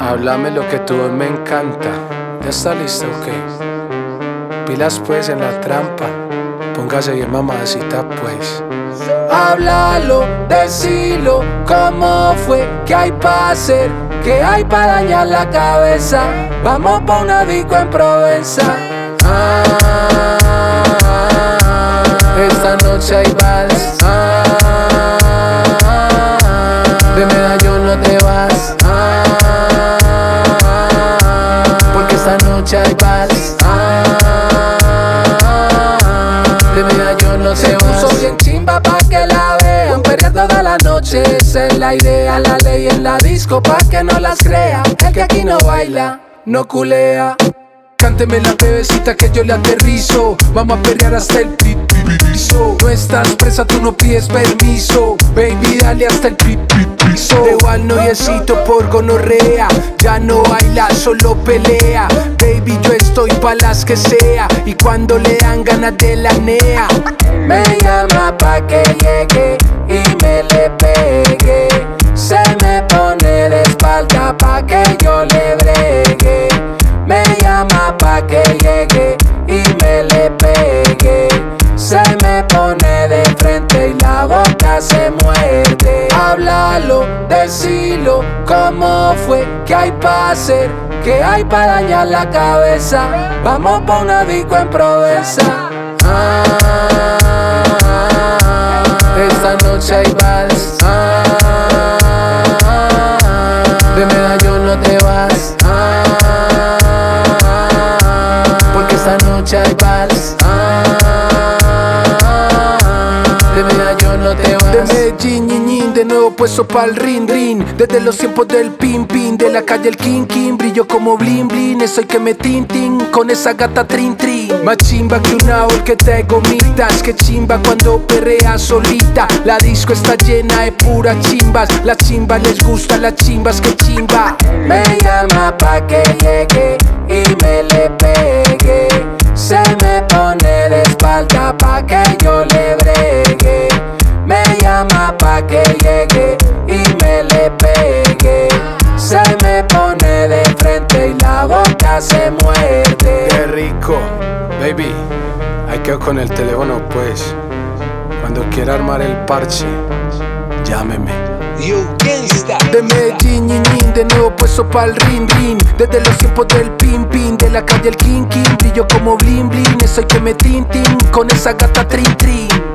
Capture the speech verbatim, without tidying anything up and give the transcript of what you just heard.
Háblame lo que tu voz me encanta. ¿Ya está lista o qué? Pilas pues en la trampa. Póngase bien mamacita pues. Háblalo, decilo, cómo fue, qué hay pa' hacer, qué hay pa' dañar la cabeza. Vamos pa' una disco en Provenza. Ah, esta noche hay vals. Ah, de medallón no te vas. Ah, porque esta noche hay vals. Ah, de medallón no te vas. Soy bien chimba pa' que la vean, perrear toda la noche, esa es la idea. La ley en la disco pa' que no las crea. El que aquí no baila, no culea. Cánteme la bebecita que yo le aterrizo. Vamos a perrear hasta el piso. No estás presa, tú no pides permiso. Baby, dale hasta el piso. De igual noviecito por gonorrea. Ya no baila, solo pelea. Baby, yo estoy pa' las que sea. Y cuando le dan ganas de la nea, me llama pa' que llegue y me le pegue. Se me pone de espalda pa' que yo le bregue. Me llama pa' que llegue y me le pegue. Se me pone de frente y la boca se muerde. Háblalo, decilo, cómo fue, qué hay pa' hacer, qué hay pa' dañar la cabeza. Vamos pa' una disco en Provenza. Ah, esta noche hay vals. Ah, de medallón no te vas. Ah, porque esta noche hay vals. Ah, de medallón no te vas. De Medellín, ñiñín, de nuevo puesto pa'l rin rin. Desde los tiempos del pin pin, de la calle el king king. Brillo como blin blin, estoy que me tintin con esa gata trin trin. Más chimba que una ol que te gomitas. Que chimba cuando perrea solita. La disco está llena de puras chimbas. Las chimbas les gusta, las chimbas que chimba. Me llama pa' que llegue y me le pegue. Se me pone de espalda pa' que yo le bregue. Me llama pa' que llegue y me le pegue. Se me pone de frente y la boca se muerde. Qué rico, baby. Ahí quedo con el teléfono pues. Cuando quiera armar el parche, llámeme. You gangsta. De Medellín, ñiñín, de nuevo puesto pa'l rin rin. Desde los tiempos del pin pin, de la calle el king king. Brillo como blin blin, estoy que me tintin con esa gata trin trin.